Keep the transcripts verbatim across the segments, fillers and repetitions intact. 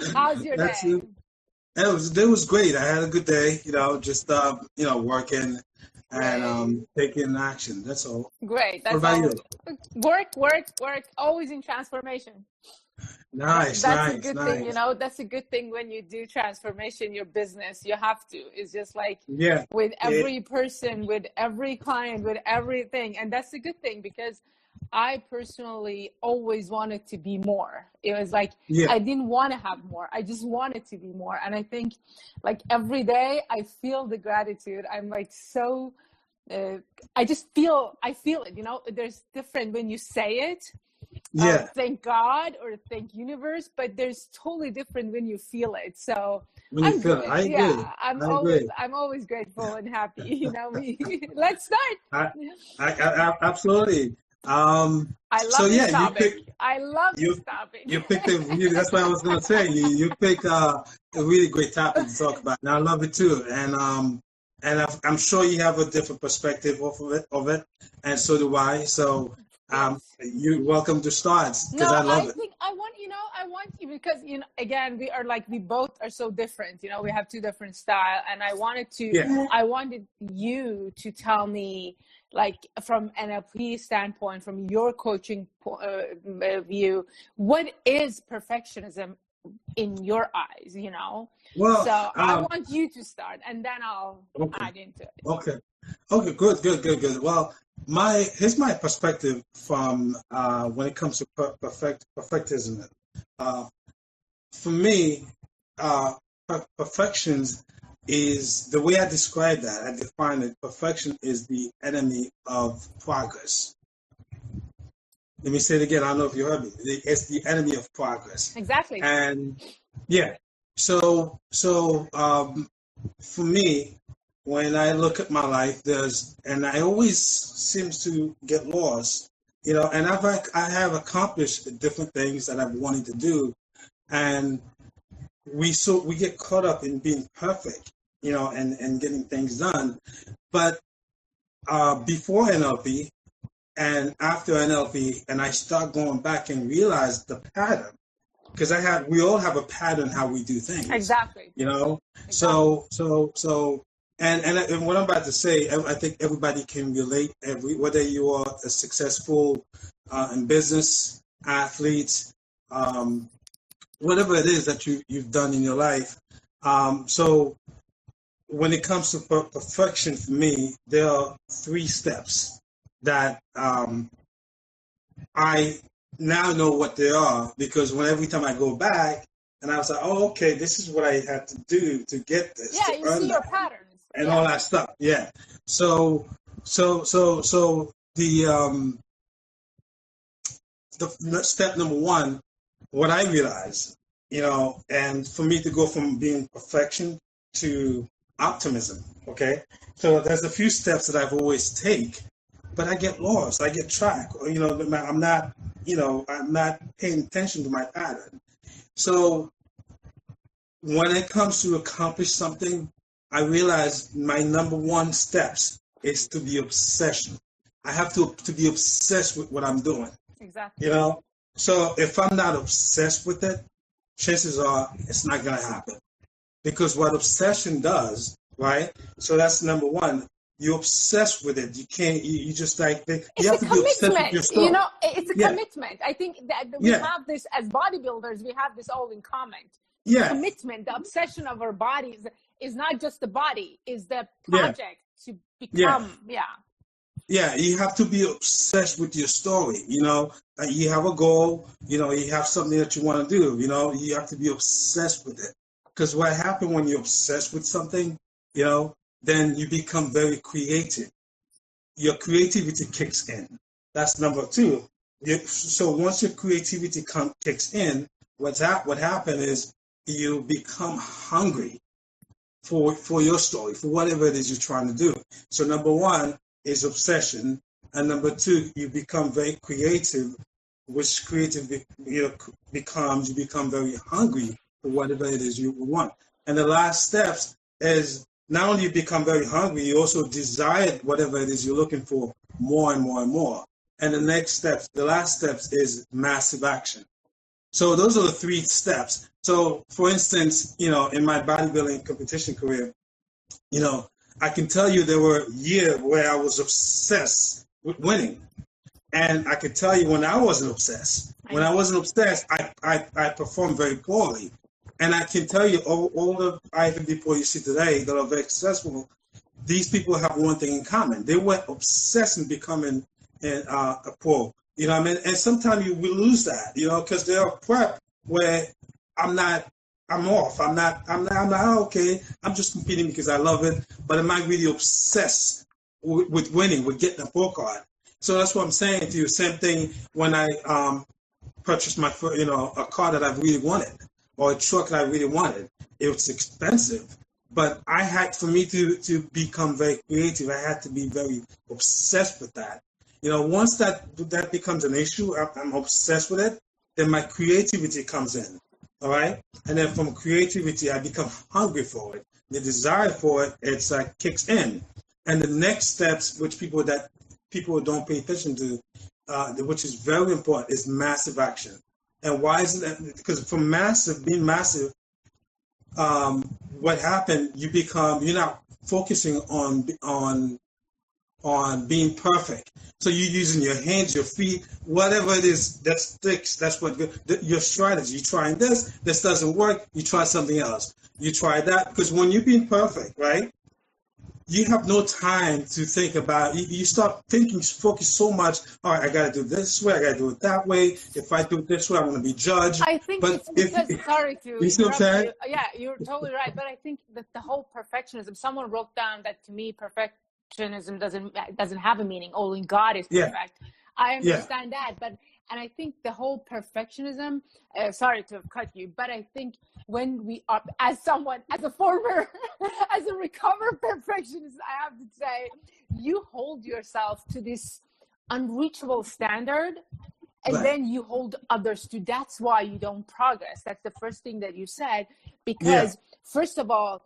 How's your That's day? it. It was it was great. I had a good day. You know, just uh, you know, working and Great. um, taking action. That's all. Great. What That's about all. you? Work, work, work. Always in transformation. That, Nice, that's a nice, good thing, you nice. know. That's a good thing when you do transformation, your business. You have to. It's just like Yeah, with yeah, every person, with every client, with everything. And that's a good thing because I personally always wanted to be more. It was like yeah, I didn't want to have more. I just wanted to be more. And I think like every day I feel the gratitude. I'm like so uh, I just feel I feel it, you know. There's different when you say it of yeah. thank God or thank universe, but there's totally different when you feel it. So When you I'm feel it, good. I agree. Yeah, I'm I always agree. I'm always grateful and happy. You know me. Let's start. I, I, I, I absolutely. Um. I So love yeah, this you topic. pick I love you this topic. you picked a really. That's what I was gonna say. You you pick uh, a really great topic to talk about, and I love it too. And um, and I've, I'm sure you have a different perspective of it of it, and so do I. So um, Yes. you're welcome to start because No, I I love it. think I want, you know, I want you because, you know, again, we are like, we both are so different, you know, we have two different style. And I wanted to, Yeah. I wanted you to tell me, like, from N L P standpoint, from your coaching po- uh, view, what is perfectionism in your eyes, you know? Well, So I um, want you to start and then I'll okay, add into it. okay. Okay, good, good, good, good. Well, my here's my perspective from uh, when it comes to per- perfect perfectism. Uh, for me, uh, per- perfections is the way I describe that. I define it. Perfection is the enemy of progress. Let me say it again. I don't know if you heard me. It's the enemy of progress, Exactly. and yeah. So, so um, for me, when I look at my life, there's, and I always seems to get lost, you know, and I've, I have accomplished different things that I've wanted to do. And we, so we get caught up in being perfect, you know, and, and getting things done. But uh, before N L P and after N L P, and I start going back and realize the pattern because I have, we all have a pattern how we do things, Exactly. you know. Exactly. So, so, so, and and, and what I'm about to say, I, I think everybody can relate. Every whether you are a successful uh, in business, athlete, um, whatever it is that you you've done in your life. Um, so, when it comes to per- perfection, for me, there are three steps that um, I now know what they are because when every time I go back and I was like, oh, okay, this is what I had to do to get this, Yeah, to you earn see your that, patterns. and all Yeah. that stuff. Yeah. So, so, so, so the um, the step number one, what I realized, you know, and for me to go from being perfection to optimism. Okay. So there's a few steps that I've always take, but I get lost. I get track. You know, I'm not, you know, I'm not paying attention to my pattern. So when it comes to accomplish something, I realize my number one steps is to be obsession. I have to to be obsessed with what I'm doing. Exactly. You know, so if I'm not obsessed with it, chances are it's not gonna happen. Because what obsession does, right? So that's number one. You're obsessed with it. You can't. You, you just like you It's have a to be obsessed with commitment, your you story. know, it's a Yeah, commitment. I think that we yeah, have this as bodybuilders, we have this all in common. The yeah, commitment, the obsession of our bodies is not just the body, is the yeah, project to yeah. become, yeah. Yeah, you have to be obsessed with your story. You know, Uh, you have a goal. You know, you have something that you want to do. You know, you have to be obsessed with it. Because what happens when you're obsessed with something, you know, then you become very creative. Your creativity kicks in. That's number two. You, so once your creativity come, kicks in, what's hap- what happened is you become hungry for for your story, for whatever it is you're trying to do. So number one is obsession, and number two, you become very creative, which creative be, you know, becomes you become very hungry for whatever it is you want. And the last steps is not only you become very hungry, you also desire whatever it is you're looking for more and more and more. And the next steps, the last steps is massive action. So those are the three steps. So for instance, you know, in my bodybuilding competition career, you know, I can tell you there were years where I was obsessed with winning. And I could tell you when I wasn't obsessed. When I wasn't obsessed, I, I, I performed very poorly. And I can tell you, all, all the I F B B people you see today that are very successful, these people have one thing in common. They were obsessed in becoming an, uh, a pro. You know what I mean? And sometimes you will lose that, you know, because they're prep where I'm not, I'm off. I'm not, I'm not, I'm not, okay, I'm just competing because I love it. But am I really obsessed with, with winning, with getting a pro card? So that's what I'm saying to you. Same thing when I um, purchased my, you know, a car that I really wanted or a truck that I really wanted. It was expensive. But I had, for me to, to become very creative, I had to be very obsessed with that. You know, once that that becomes an issue, I'm obsessed with it, then my creativity comes in, all right? And then from creativity, I become hungry for it. The desire for it, it's like kicks in. And the next steps, which people that people don't pay attention to, uh, which is very important, is massive action. And why is it? Because from massive, being massive, um, what happened, you become, you're not focusing on on on being perfect. So you're using your hands, your feet, whatever it is that sticks. That's what your strategy. You're trying this, this doesn't work. You try something else. You try that, because when you're being perfect, right, you have no time to think about. You, you start thinking, focus so much. All right, I got to do this way. I got to do it that way. If I do it this way, I'm going to be judged. I think but it's because, if, sorry to you see what I'm saying? you. Yeah, you're totally right. But I think that the whole perfectionism, someone wrote down that to me, perfectionism doesn't doesn't have a meaning. Only God is perfect. Yeah. I understand yeah. that, but and I think the whole perfectionism. Uh, sorry to cut you, but I think when we are, as someone, as a former, as a recovered perfectionist, I have to say, you hold yourself to this unreachable standard, and right. then you hold others to. That's why you don't progress. That's the first thing that you said, because yeah. first of all,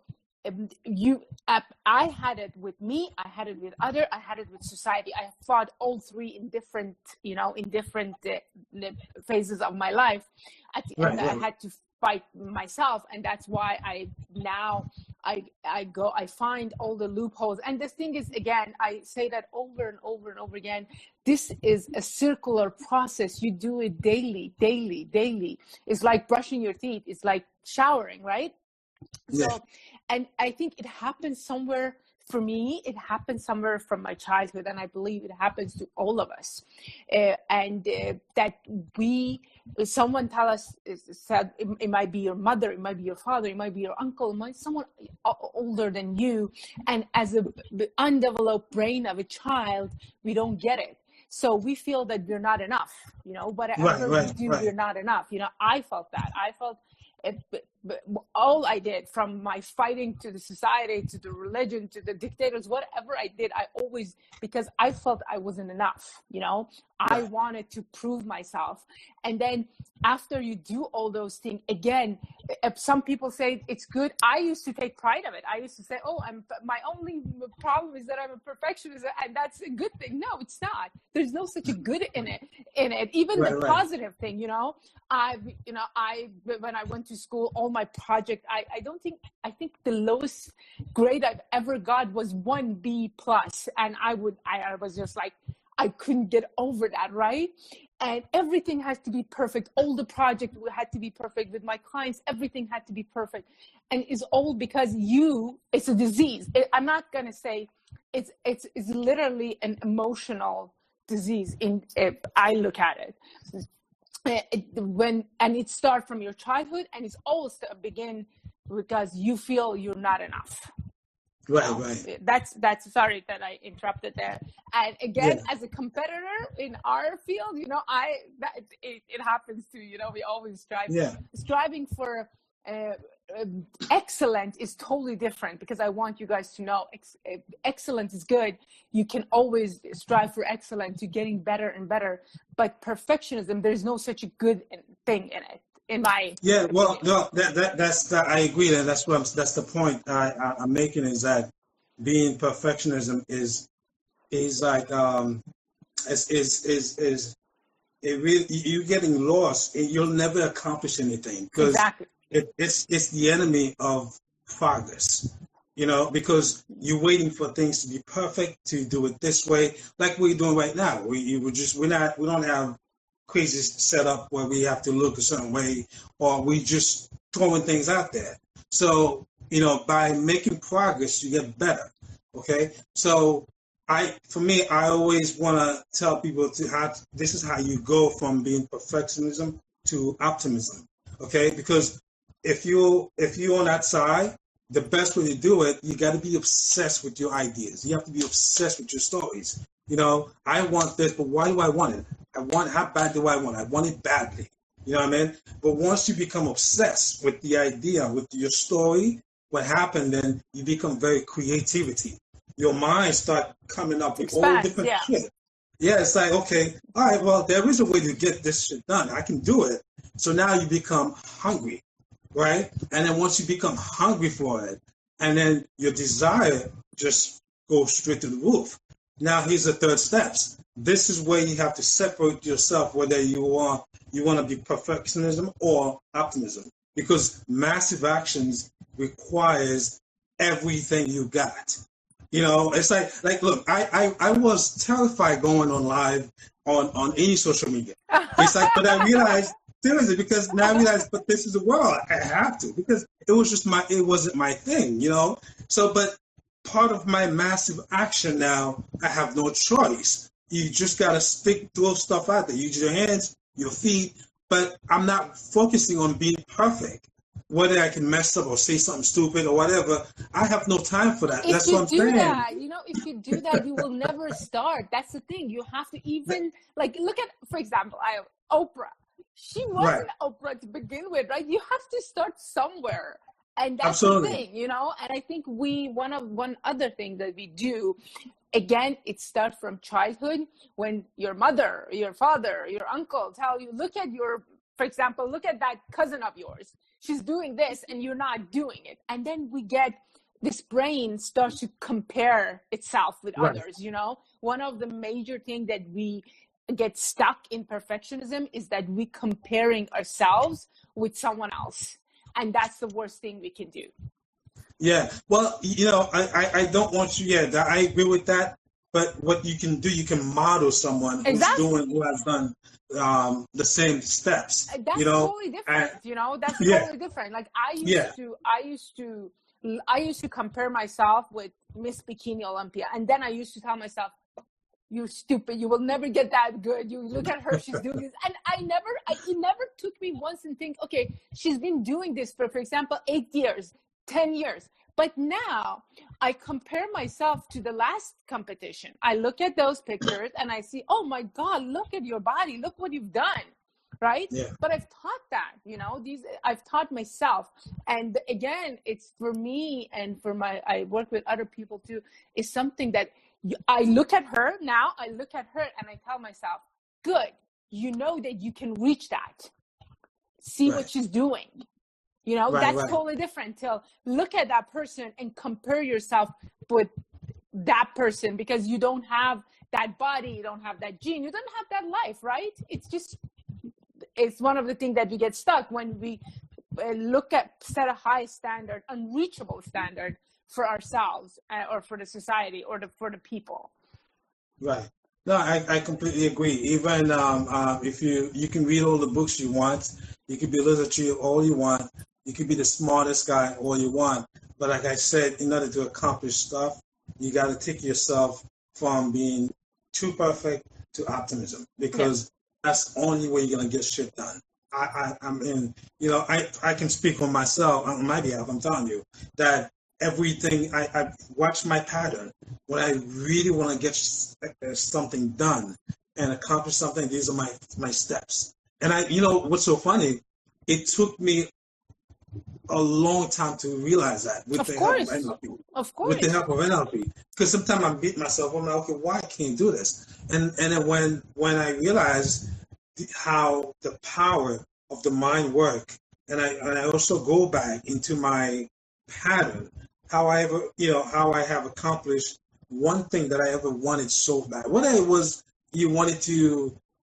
you, uh, I had it with me, I had it with other, I had it with society. I fought all three in different, you know, in different uh, phases of my life. At the right, end, right. I had to fight myself, and that's why I now I I go I find all the loopholes. And the thing is, again, I say that over and over and over again. This is a circular process. You do it daily, daily, daily. It's like brushing your teeth. It's like showering, right? Yeah. So, and I think it happens somewhere, for me, it happens somewhere from my childhood, and I believe it happens to all of us. Uh, and uh, that we, someone tell us, said, it, it might be your mother, it might be your father, it might be your uncle, it might be someone older than you. And as a the undeveloped brain of a child, we don't get it. So we feel that we're not enough, you know, whatever right, right, we do, right. we're not enough. You know, I felt that. I felt it, but all I did, from my fighting to the society, to the religion, to the dictators, whatever I did, I always, because I felt I wasn't enough, you know, I wanted to prove myself. And then after you do all those things, again, some people say it's good. I used to take pride of it. I used to say, oh, I'm my only problem is that I'm a perfectionist, and that's a good thing. No, it's not. There's no such a good in it, in it. Even right, the right. positive thing, you know, I, you know, I, when I went to school, all my project, I, I don't think, I think the lowest grade I've ever got was one B plus. And I would, I, I was just like, I couldn't get over that, right? And everything has to be perfect. All the project had to be perfect with my clients. Everything had to be perfect. And it's all because you, it's a disease. It, I'm not going to say it's, it's, it's literally an emotional disease in, if I look at it. It, when and it starts from your childhood, and it's always to begin because you feel you're not enough. Right, you know? right. That's that's sorry that I interrupted there. And again, yeah. as a competitor in our field, you know, I that it, it happens too. You know, we always strive. Yeah. Striving for uh, uh, excellent is totally different, because I want you guys to know ex- excellence is good. You can always strive for excellence to getting better and better. But perfectionism, there's no such a good thing in it. In my yeah, opinion. well, no, that that that's that, I agree that that's what I'm, that's the point I, I, I'm making, is that being perfectionism is is like um is is is is it really, you're getting lost and you'll never accomplish anything because Exactly. it, it's it's the enemy of progress. You know, because you're waiting for things to be perfect, to do it this way, like we're doing right now. We we just we're not we don't have crazy setup where we have to look a certain way, or we just throwing things out there. So you know, by making progress, you get better. Okay, so I for me, I always want to tell people to how this is how you go from being perfectionism to optimism. Okay, because if you if you're on that side, the best way to do it, you got to be obsessed with your ideas. You have to be obsessed with your stories. You know, I want this, but why do I want it? I want, how bad do I want it? I want it badly. You know what I mean? But once you become obsessed with the idea, with your story, what happened then, you become very creativity. Your mind start coming up with all different yeah. shit. Yeah, it's like, okay, all right, well, there is a way to get this shit done. I can do it. So now you become hungry. Right? And then once you become hungry for it, and then your desire just goes straight to the roof. Now here's the third steps. This is where you have to separate yourself, whether you want you want to be perfectionism or optimism, because massive actions requires everything you got. You know, it's like like look, I I, I was terrified going on live on on any social media. It's like, but I realized. Seriously, because now I realize, but this is the world. I have to, because it was just my, it wasn't my thing, you know? So, but part of my massive action now, I have no choice. You just got to stick, throw stuff out there. Use your hands, your feet, but I'm not focusing on being perfect. Whether I can mess up or say something stupid or whatever, I have no time for that. If That's you what I'm do saying. that, you know, if you do that, you will never start. That's the thing. You have to even, like, look at, for example, I Oprah. She wasn't right. Oprah to begin with, right? You have to start somewhere. And that's Absolutely. the thing, you know? And I think we, one of, one other thing that we do, again, it starts from childhood when your mother, your father, your uncle tell you, look at your, for example, look at that cousin of yours. She's doing this and you're not doing it. And then we get, this brain starts to compare itself with right. others, you know? One of the major things that we get stuck in perfectionism is that we comparing ourselves with someone else, and that's the worst thing we can do. Yeah, well, you know, I, I, I don't want you. Yeah, I agree with that. But what you can do, you can model someone who's exactly. doing, who has done um, the same steps. That's you know? totally different. And, you know, that's yeah. totally different. Like I used yeah. to, I used to, I used to compare myself with Miss Bikini Olympia, and then I used to tell myself, "You're stupid. You will never get that good. You look at her; she's doing this." And I never, I, it never took me once and think, "Okay, she's been doing this for, for example, eight years, ten years." But now I compare myself to the last competition. I look at those pictures and I see, "Oh my God, look at your body. Look what you've done." Right? Yeah. But I've taught that, you know, these, I've taught myself. And again, it's for me and for my, I work with other people too, is something that I look at her now, I look at her and I tell myself, good, you know that you can reach that. See right. what she's doing. You know, right, that's right. totally different till look at that person and compare yourself with that person because you don't have that body, you don't have that gene, you don't have that life, right? It's just, it's one of the things that we get stuck when we look at, set a high standard, unreachable standard for ourselves uh, or for the society or the, for the people. Right. No, I, I completely agree. Even um, uh, if you, you can read all the books you want, you can be literature all you want, you can be the smartest guy all you want. But like I said, in order to accomplish stuff, you got to take yourself from being too perfect to optimism because yeah. that's the only way you're going to get shit done. I, I, I'm in, you know, I, I can speak on myself, on my behalf, I'm telling you, that everything, I, I watch my pattern. When I really want to get something done and accomplish something, these are my, my steps. And I, you know, what's so funny, it took me a long time to realize that with of the course. help of N L P. Of course. With the help of N L P. Because sometimes I beat myself, I'm like, okay, why I can't do this? And and then when when I realized how the power of the mind work, and I and I also go back into my pattern, how I ever, you know, how I have accomplished one thing that I ever wanted so bad. Whether it was you wanted to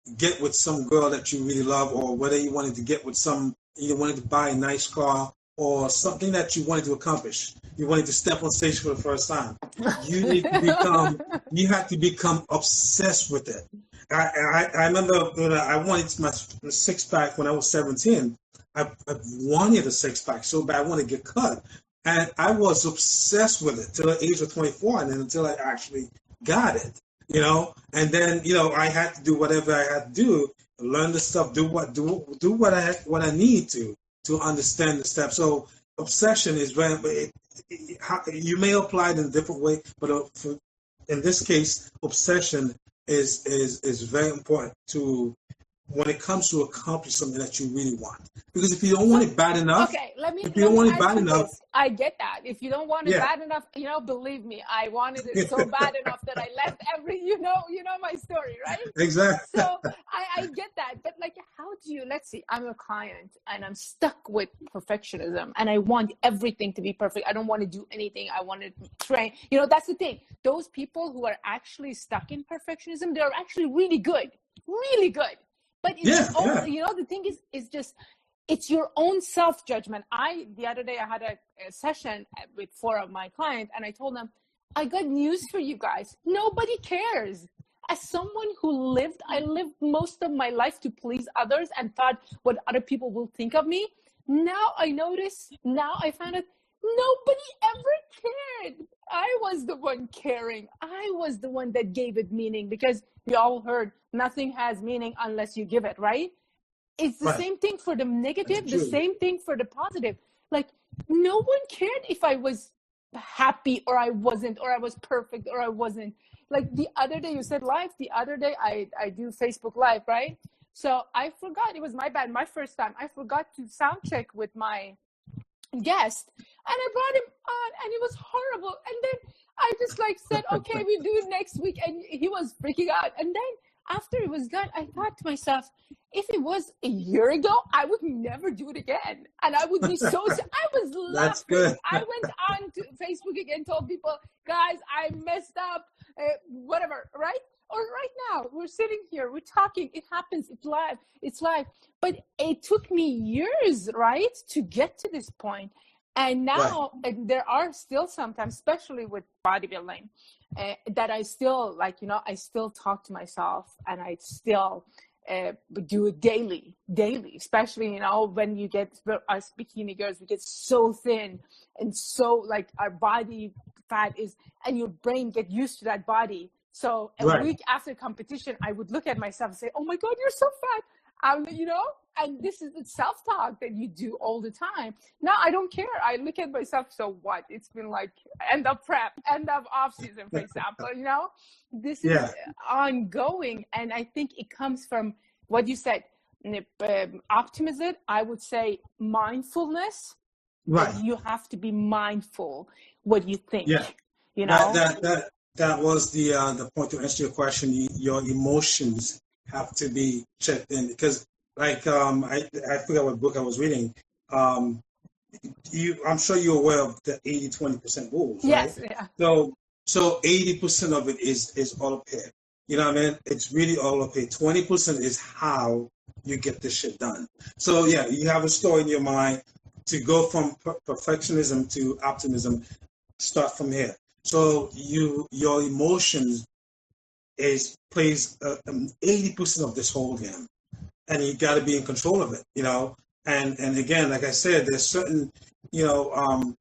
get with some girl that you really love, or whether you wanted to get with some, you wanted to buy a nice car, or something that you wanted to accomplish. You wanted to step on stage for the first time. You need to become, you have to become obsessed with it. I, I, I remember when I wanted my six pack when I was seventeen. I, I wanted a six pack so bad. I wanted to get cut. And I was obsessed with it till the age of twenty-four, and then until I actually got it, you know. And then, you know, I had to do whatever I had to do, learn the stuff, do what do do what I had, what I need to to understand the steps. So obsession is very. It, it, it, you may apply it in a different way, but uh, for, in this case, obsession is is is very important to when it comes to accomplish something that you really want. Because if you don't want it bad enough, okay, let me. If you don't want it bad enough, this. I get that. If you don't want it yeah. bad enough, you know, believe me, I wanted it so bad enough that I left every. You know, you know my story, right? Exactly. So I, I get that, but like, how do you? Let's see. I'm a client, and I'm stuck with perfectionism, and I want everything to be perfect. I don't want to do anything. I want to train. You know, that's the thing. Those people who are actually stuck in perfectionism, they're actually really good, really good. But it's yeah, own, yeah. you know, the thing is, is just, it's your own self-judgment. I, the other day, I had a, a session with four of my clients, and I told them, I got news for you guys. Nobody cares. As someone who lived, I lived most of my life to please others and thought what other people will think of me. Now I notice, now I found out nobody ever cared. I was the one caring. I was the one that gave it meaning, because we all heard nothing has meaning unless you give it, right? It's the Right. same thing for the negative, the same thing for the positive. Like, no one cared if I was happy or I wasn't, or I was perfect or I wasn't. Like the other day, you said live, the other day I, I do Facebook Live, right? So I forgot, it was my bad, my first time. I forgot to sound check with my guest, and I brought him on, and it was horrible. And then I just like said, okay, we do it next week. And he was freaking out. And then after it was done, I thought to myself, if it was a year ago, I would never do it again. And I would be so, I was laughing. That's good. I went on to Facebook again, told people, guys, I messed up, uh, whatever, right? Or right now, we're sitting here, we're talking, it happens, it's live, it's live. But it took me years, right, to get to this point. And now right. and there are still sometimes, especially with bodybuilding, uh, that I still, like, you know, I still talk to myself, and I still uh, do it daily, daily, especially, you know, when you get, us bikini girls, we get so thin and so, like, our body fat is, and your brain get used to that body. So a right. week after competition, I would look at myself and say, oh my God, you're so fat. Um, you know, and this is the self-talk that you do all the time. Now I don't care. I look at myself, so what? It's been like end of prep, end of off season, for example, you know, this is yeah. ongoing. And I think it comes from what you said, um, optimism. I would say mindfulness. Right. You have to be mindful what you think, yeah. you know. That, that, that, that was the, uh, the point to answer your question. Your emotions have to be checked in, because like um I, I forgot what book I was reading. Um you I'm sure you're aware of the eighty twenty percent rules, yes, right? Yeah. So so eighty percent of it is is all up here. You know what I mean? It's really all up here. twenty percent is how you get this shit done. So yeah, you have a story in your mind to go from per- perfectionism to optimism. Start from here. So you your emotions is plays uh, um, eighty percent of this whole game, and you got to be in control of it, you know. And and again, like I said, there's certain, you know, um,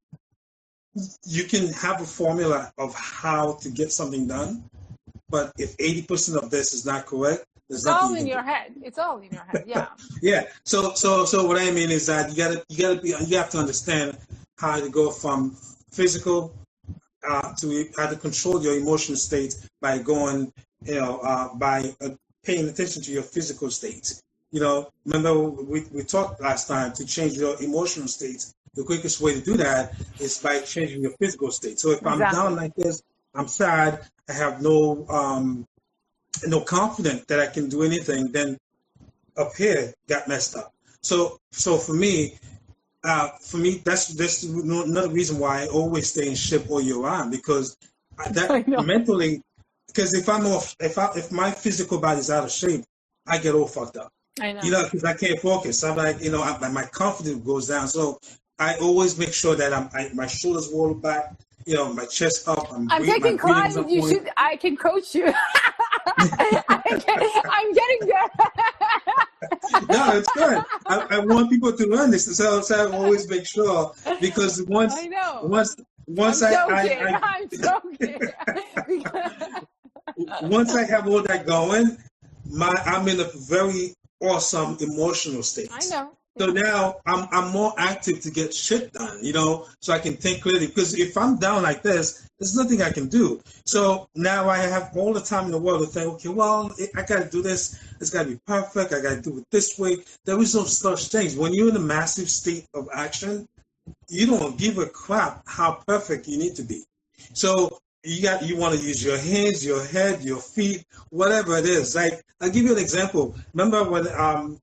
you can have a formula of how to get something done, but if eighty percent of this is not correct, there's it's all you in your do. head. It's all in your head. Yeah. yeah. So so so what I mean is that you gotta you gotta be you have to understand how to go from physical. Uh, to how to control your emotional state by going, you know, uh, by uh, paying attention to your physical state. You know, remember we, we talked last time to change your emotional state. The quickest way to do that is by changing your physical state. So if exactly. I'm down like this, I'm sad, I have no um, no confidence that I can do anything, then up here got messed up. So so for me, Uh, for me, that's that's another reason why I always stay in shape all year round, because that mentally, because if I'm off, if I if my physical body is out of shape, I get all fucked up. I know. You know, because I can't focus. I'm like, you know, I, my confidence goes down. So I always make sure that I'm, I, my shoulders roll back, you know, my chest up. I'm, I'm breathing, taking classes. You should. I can coach you. I can, I'm getting there. No, it's good. I, I want people to learn this. So, so I always make sure, because once, I know. once, once I'm I, joking. I, I, I'm joking. once I have all that going, my I'm in a very awesome emotional state. I know. So now I'm I'm more active to get shit done, you know, so I can think clearly. Because if I'm down like this, there's nothing I can do. So now I have all the time in the world to think, okay, well, I got to do this. It's got to be perfect. I got to do it this way. There is no such things. When you're in a massive state of action, you don't give a crap how perfect you need to be. So you got you want to use your hands, your head, your feet, whatever it is. Like, I'll give you an example. Remember when um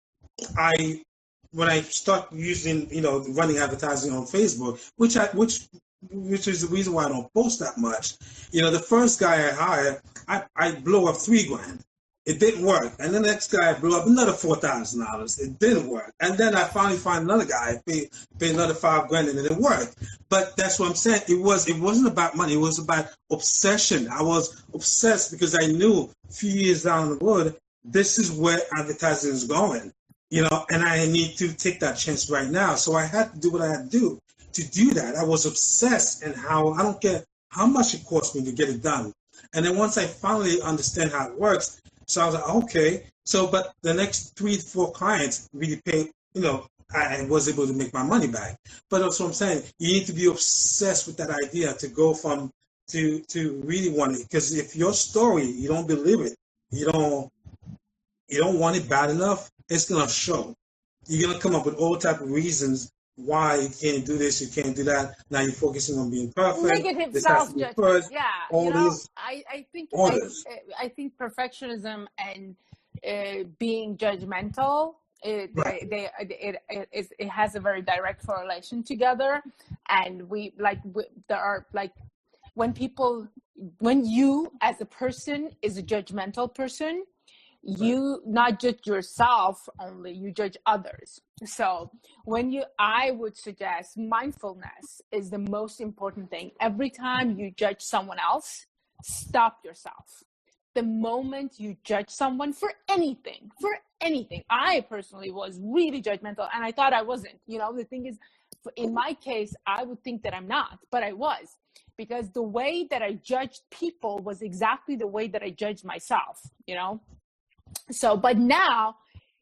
I when I start using, you know, running advertising on Facebook, which I which which is the reason why I don't post that much. You know, the first guy I hired, I, I blew up three grand. It didn't work. And the next guy I blew up another four thousand dollars. It didn't work. And then I finally find another guy, pay pay another five grand, and it worked. But that's what I'm saying. It was it wasn't about money. It was about obsession. I was obsessed because I knew a few years down the road, this is where advertising is going. You know, and I need to take that chance right now. So I had to do what I had to do to do that. I was obsessed in how, I don't care how much it cost me to get it done. And then once I finally understand how it works, so I was like, okay. So, but the next three, four clients really paid, you know, I was able to make my money back. But that's what I'm saying. You need to be obsessed with that idea to go from, to, to really want it. Because if your story, you don't believe it, you don't, you don't want it bad enough, it's going to show. You're going to come up with all type of reasons why you can't do this, you can't do that. Now you're focusing on being perfect. Negative self-judgment. Yeah, all you know, these I, I think I, orders. I think perfectionism and uh, being judgmental, it, Right. they, it, it, it, it has a very direct correlation together. And we like we, there are like when people, when you as a person is a judgmental person, you not judge yourself only, you judge others. So when you, I would suggest mindfulness is the most important thing. Every time you judge someone else, stop yourself. The moment you judge someone for anything, for anything, I personally was really judgmental and I thought I wasn't. You know, the thing is, in my case, I would think that I'm not, but I was. Because the way that I judged people was exactly the way that I judged myself, you know? So, but now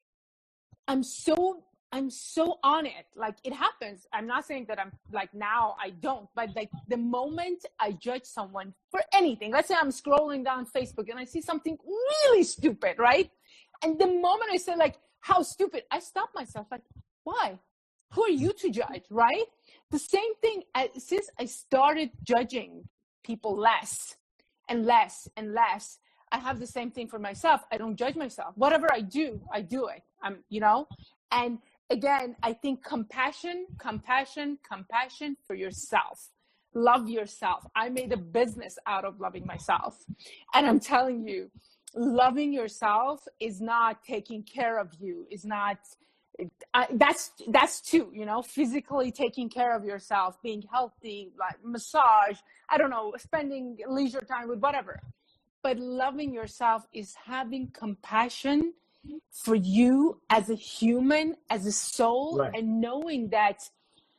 I'm so, I'm so on it. Like it happens. I'm not saying that I'm like, now I don't, but like the moment I judge someone for anything, let's say I'm scrolling down Facebook and I see something really stupid, right? And the moment I say like, how stupid, I stop myself like, why? Who are you to judge, right? The same thing as, since I started judging people less and less and less, I have the same thing for myself. I don't judge myself. Whatever I do, I do it. I'm, you know, and again, I think compassion, compassion, compassion for yourself. Love yourself. I made a business out of loving myself. And I'm telling you, loving yourself is not taking care of you, is not, I, that's, that's too, you know, physically taking care of yourself, being healthy, like massage, I don't know, spending leisure time with whatever. But loving yourself is having compassion for you as a human, as a soul, right. And knowing that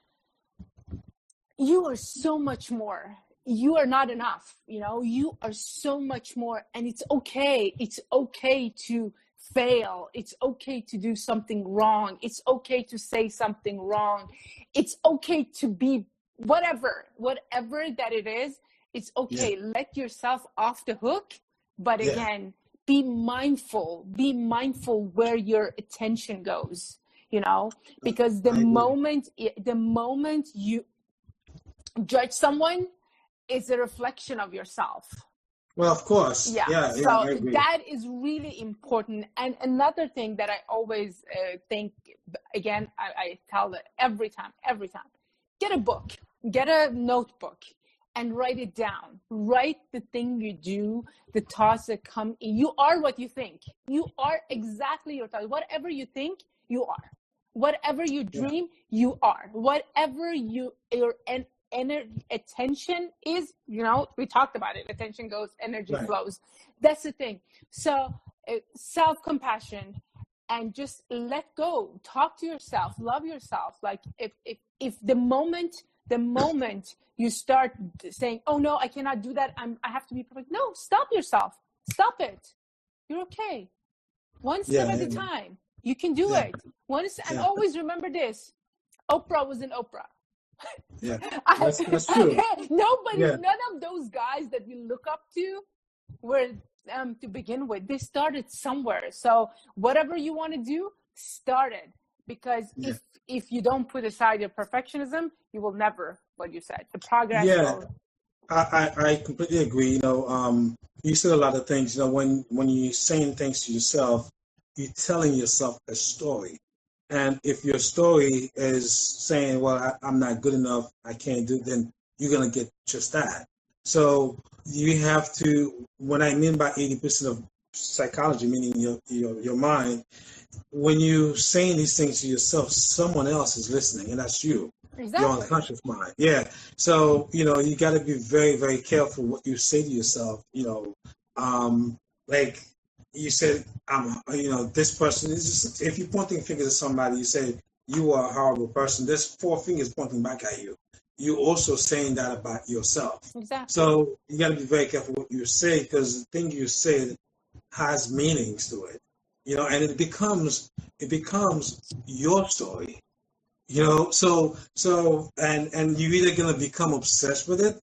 you are so much more. You are not enough, you know, you are so much more. And it's okay. It's okay to fail. It's okay to do something wrong. It's okay to say something wrong. It's okay to be whatever, whatever that it is. It's okay. Yeah. Let yourself off the hook. But again, yeah. be mindful, be mindful where your attention goes, you know, because the moment, the moment you judge someone, it's a reflection of yourself. Well, of course. Yeah. yeah so yeah, that is really important. And another thing that I always uh, think, again, I, I tell it every time, every time, get a book, get a notebook, and write it down. Write the thing you do, the thoughts that come in. You are what you think. You are exactly your thoughts. Whatever you think, you are. Whatever you dream, you are. Whatever you your en- energy, attention is, you know, we talked about it. Attention goes, energy Right. flows. That's the thing. So uh, self-compassion, and just let go. Talk to yourself. Love yourself. Like if if if the moment the moment you start saying, "Oh no, I cannot do that. I'm I have to be perfect." No, stop yourself. Stop it. You're okay. One step Yeah, at a yeah. time. You can do Yeah. it. One is, and Yeah. always remember this: Oprah was an Oprah. Yeah, that's, that's true. Nobody, Yeah. none of those guys that we look up to were um, to begin with. They started somewhere. So whatever you want to do, start it. Because Yeah. if if you don't put aside your perfectionism, you will never, what you said, the progress Yeah. will. I, I, I completely agree. You know, um, you said a lot of things. You know, when when you're saying things to yourself, you're telling yourself a story. And if your story is saying, "Well, I, I'm not good enough, I can't do," then you're gonna get just that. So you have to. What I mean by eighty percent of psychology, meaning your your your mind, when you're saying these things to yourself, someone else is listening, and that's you. Your Exactly. unconscious mind. Yeah. So, you know, you got to be very, very careful what you say to yourself. You know, um, like you said, I'm, you know, this person is just, if you're pointing fingers at somebody, you say, you are a horrible person. There's four fingers pointing back at you. You're also saying that about yourself. Exactly. So you got to be very careful what you say, because the thing you say has meanings to it, you know, and it becomes, it becomes your story. You know, so so and and you're either gonna become obsessed with it,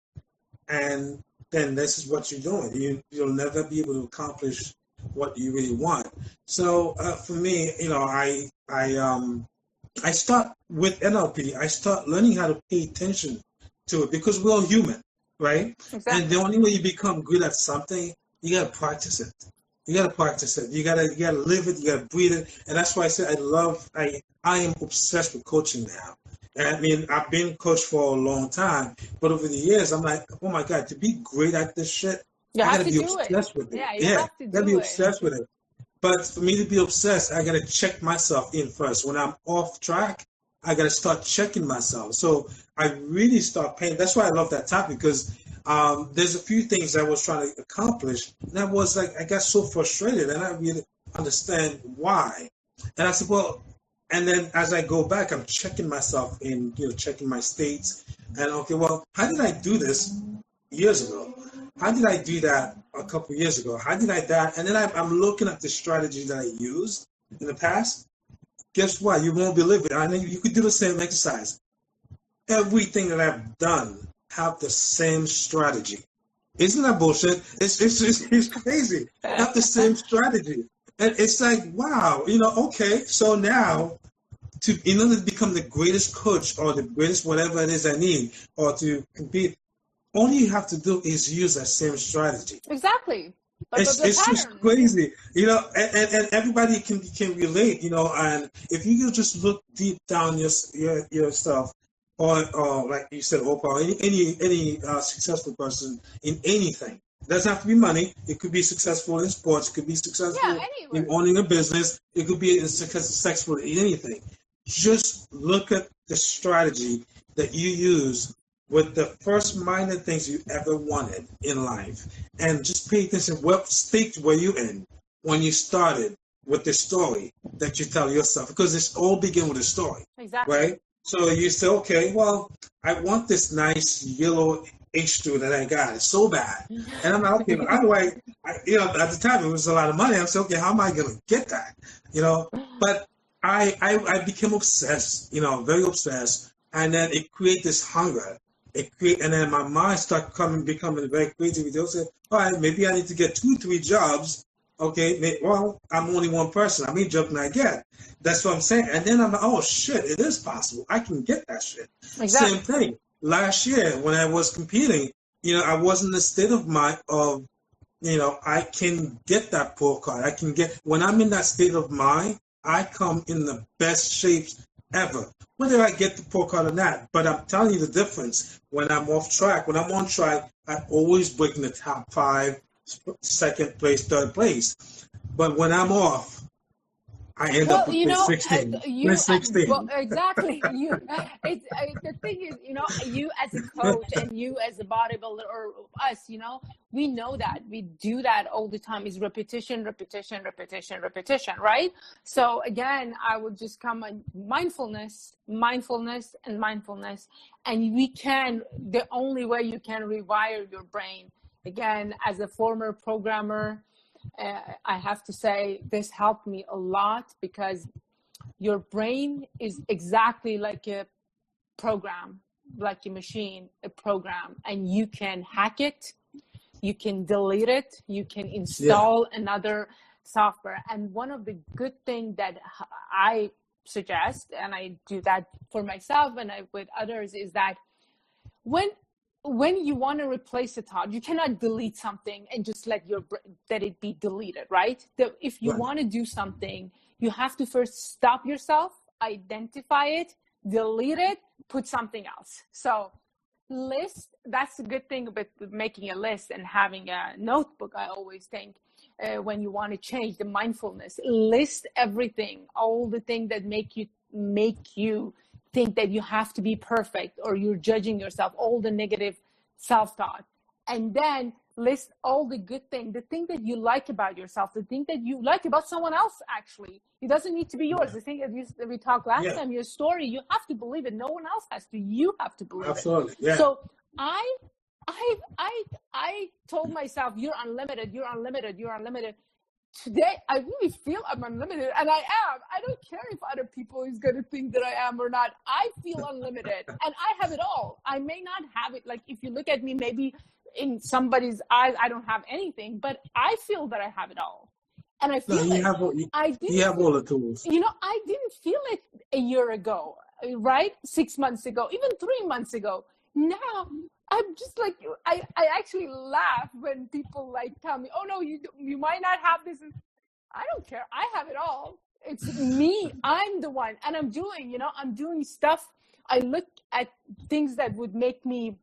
and then this is what you're doing. You you'll never be able to accomplish what you really want. So uh, for me, you know, I I um I start with N L P. I start learning how to pay attention to it, because we're all human, right? Exactly. And the only way you become good at something, you gotta practice it. You gotta practice it. You gotta you gotta live it. You gotta breathe it. And that's why I said I love. I I am obsessed with coaching now. And I mean, I've been coached for a long time, but over the years, I'm like, oh my god, to be great at this shit, You I have gotta to be do it. obsessed with it. Yeah, you yeah, have to gotta do be it. obsessed with it. But for me to be obsessed, I gotta check myself in first. When I'm off track, I gotta start checking myself. So I really start paying. That's why I love that topic, because um, there's a few things I was trying to accomplish, and I was like, I got so frustrated, and I really understand why. And I said, well, and then as I go back, I'm checking myself in, you know, checking my states, and okay, well, how did I do this years ago? How did I do that a couple of years ago? How did I that? And then I, I'm looking at the strategy that I used in the past. Guess what? You won't believe it. I mean, you could do the same exercise. Everything that I've done have the same strategy. Isn't that bullshit? It's it's it's, it's crazy. Have the same strategy, and it's like, wow, you know, okay. So now, to in order to become the greatest coach or the greatest whatever it is I need, or to compete, all you have to do is use that same strategy. Exactly. But It's, the it's just pattern. crazy, you know, and, and, and everybody can can relate, you know, and if you could just look deep down your your, your stuff, or, or like you said, Oprah, or any any, any uh, successful person in anything. It doesn't have to be money. It could be successful in sports. It could be successful Yeah, in anywhere. owning a business. It could be successful in anything. Just look at the strategy that you use with the first minor things you ever wanted in life, and just pay attention what state were you in when you started with the story that you tell yourself, because it's all begin with a story, Exactly. right? So you say, okay, well, I want this nice yellow H two that I got. It's so bad, and I'm like, okay, how do I, I? You know, at the time it was a lot of money. I'm saying, okay, how am I going to get that? You know, but I, I I became obsessed. You know, very obsessed, and then it created this hunger. It create, and then my mind started coming, becoming very crazy. With it. Say, all right, maybe I need to get two, three jobs. Okay, well, I'm only one person. How many jobs can I get? That's what I'm saying. And then I'm like, oh shit, it is possible. I can get that shit. Exactly. Same thing. Last year when I was competing, you know, I was in the state of mind of, you know, I can get that pro card. I can get, when I'm in that state of mind, I come in the best shapes ever. Whether I get the pro card or not, but I'm telling you the difference. When I'm off track, when I'm on track, I always break in the top five, second place, third place. But when I'm off, I end Well, up with you place know, sixteen. uh, you Place uh, well, sixteen. exactly. You, it's uh, the thing is, you know, you as a coach and you as a bodybuilder or us, you know, we know that we do that all the time. Is repetition, repetition, repetition, repetition, right? So again, I would just come on mindfulness, mindfulness, and mindfulness, and we can. The only way you can rewire your brain, again, as a former programmer. Uh, I have to say this helped me a lot because your brain is exactly like a program, like a machine, a program, and you can hack it, you can delete it, you can install yeah. another software. And one of the good things that I suggest, and I do that for myself and I, with others, is that when when you want to replace a thought, you cannot delete something and just let your let it be deleted, right? The, if you right. want to do something, you have to first stop yourself, identify it, delete it, put something else. So list, that's a good thing about making a list and having a notebook. I always think uh, when you want to change the mindfulness, list everything, all the things that make you make you think that you have to be perfect or you're judging yourself, all the negative self-thought, and then list all the good things, the thing that you like about yourself, the thing that you like about someone else. Actually, it doesn't need to be yours. The thing that, you, that we talked last yeah. time, your story, you have to believe it. No one else has to. You have to believe Absolutely. it. Yeah. So I, I, I, I told myself, you're unlimited. You're unlimited. You're unlimited. Today, I really feel I'm unlimited, and I am. I don't care if other people is going to think that I am or not. I feel unlimited, and I have it all. I may not have it. Like, if you look at me, maybe in somebody's eyes, I don't have anything, but I feel that I have it all. And I feel no, you it. Have all, you, I didn't, you have all the tools. You know, I didn't feel it a year ago, right? Six months ago, even three months ago. Now, I'm just like, I, I actually laugh when people like tell me, oh no, you you might not have this. I don't care. I have it all. It's me. I'm the one. And I'm doing, you know, I'm doing stuff. I look at things that would make me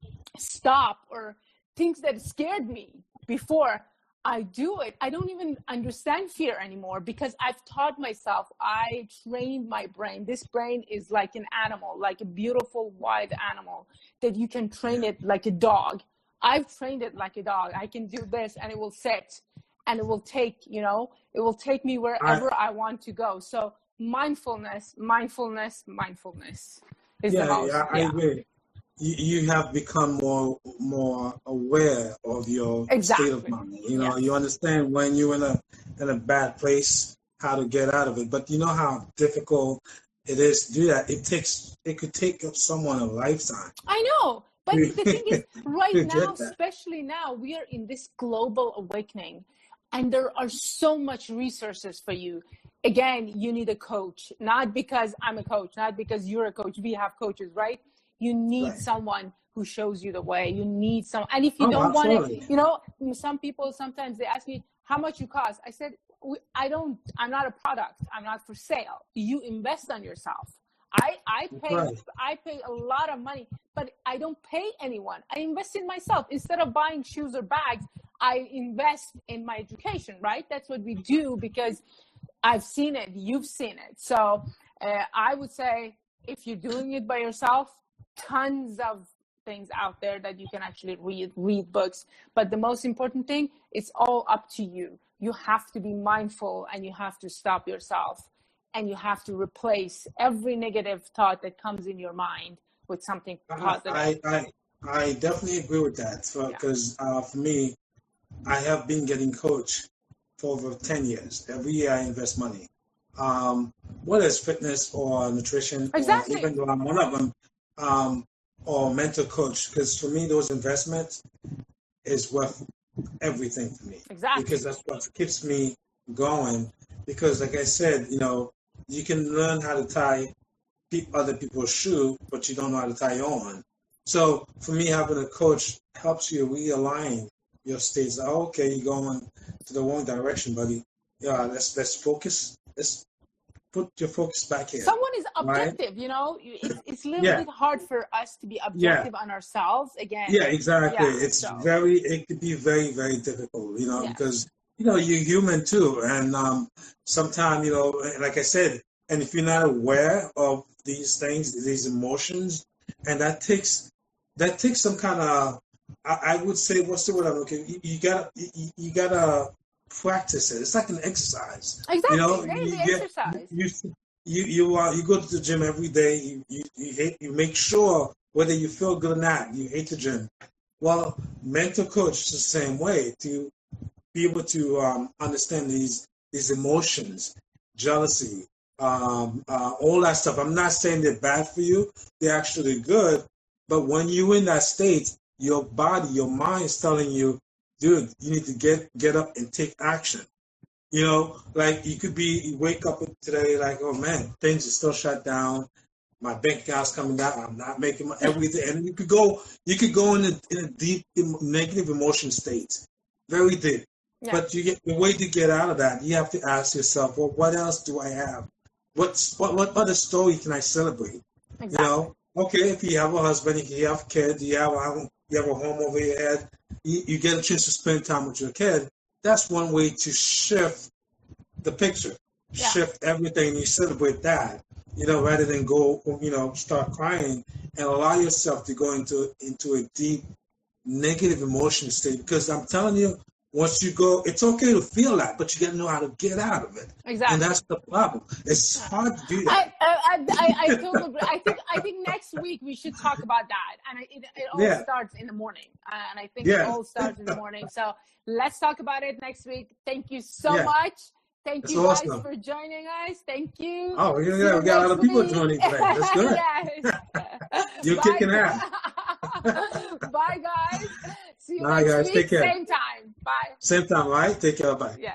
stop or things that scared me before. I do it. I don't even understand fear anymore because I've taught myself. I trained my brain. This brain is like an animal, like a beautiful wild animal that you can train it like a dog. I've trained it like a dog. I can do this and it will sit and it will take, you know, it will take me wherever I, I want to go. So mindfulness, mindfulness, mindfulness is yeah, the most. Yeah, I yeah. agree. You, you have become more more aware of your exactly. state of mind. You know, yes. you understand when you're in a in a bad place, how to get out of it. But you know how difficult it is to do that. It takes it could take someone a lifetime. I know. But the thing is, right now, that. especially now, we are in this global awakening, and there are so much resources for you. Again, you need a coach, not because I'm a coach, not because you're a coach. We have coaches, right? You need right. someone who shows you the way. You need some, and if you oh, don't want absolutely. it, you know, some people sometimes they ask me how much you cost. I said, I don't. I'm not a product. I'm not for sale. You invest on yourself. I, I pay right. I pay a lot of money, but I don't pay anyone. I invest in myself. Instead of buying shoes or bags, I invest in my education, right? That's what we do because I've seen it. You've seen it. So uh, I would say if you're doing it by yourself, tons of things out there that you can actually read, read books. But the most important thing, it's all up to you. You have to be mindful and you have to stop yourself. And you have to replace every negative thought that comes in your mind with something positive. I I, I definitely agree with that because yeah. uh, for me, I have been getting coached for over ten years. Every year I invest money, um, whether it's fitness or nutrition, exactly. or even though I'm one of them, um, or mental coach. Because for me, those investments is worth everything for me. Exactly. Because that's what keeps me going. Because like I said, you know, you can learn how to tie other people's shoe, but you don't know how to tie your own. So for me, having a coach helps you realign your states. Oh, okay, you're going to the wrong direction, buddy. Yeah, let's let's focus. Let's put your focus back in. Someone is right? objective, you know. It's it's a little Yeah. bit hard for us to be objective on ourselves again. Yeah, exactly. Yeah, it's so. very, it could be very, very difficult, you know, Yeah. because, you know, you're human too. And um, sometimes, you know, like I said, and if you're not aware of these things, these emotions, and that takes, that takes some kind of, I, I would say, what's the word I'm looking, you, you gotta, you, you gotta practice it. It's like an exercise. Exactly. You know, There is you the get- exercise. You, you, you, uh, you go to the gym every day. You, you, you hate, you make sure whether you feel good or not, you hate the gym. Well, mental coach is the same way, to be able to um, understand these these emotions, jealousy, um, uh, all that stuff. I'm not saying they're bad for you; they're actually good. But when you're in that state, your body, your mind is telling you, dude, you need to get get up and take action. You know, like you could be, you wake up today like, oh man, things are still shut down. My bank account's coming down. I'm not making my everything. And you could go, you could go in a, in a deep negative emotion state, very deep. Yeah. But you get the way to get out of that. You have to ask yourself, well, what else do I have? What's what what other story can I celebrate? Exactly. You know, okay, if you have a husband, if you have kids, you have a you have a home over your head, you, you get a chance to spend time with your kid. That's one way to shift the picture, Yeah. shift everything. You celebrate that, you know, rather than go, you know, start crying and allow yourself to go into into a deep negative emotion state. Because I'm telling you, once you go, it's okay to feel that, but you got to know how to get out of it. Exactly. And that's the problem. It's hard to do that. I, I, I, I totally agree. I think I think next week we should talk about that, and it, it all Yeah. starts in the morning, and I think it Yeah. all starts in the morning. So let's talk about it next week. Thank you so Yeah. much. Thank That's you guys awesome. for joining us. Thank you. Oh, yeah, See yeah, you we got a lot of next people week. joining today. That's good. Yes. You're Bye. kicking ass. Bye, guys. See you Bye, next guys. week. Take care. Same time. Bye. Same time, right? Take care. Bye. Yeah.